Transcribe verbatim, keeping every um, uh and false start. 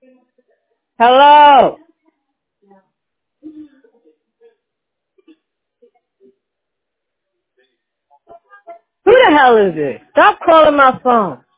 Hello? Who the hell is this? Stop calling my phone.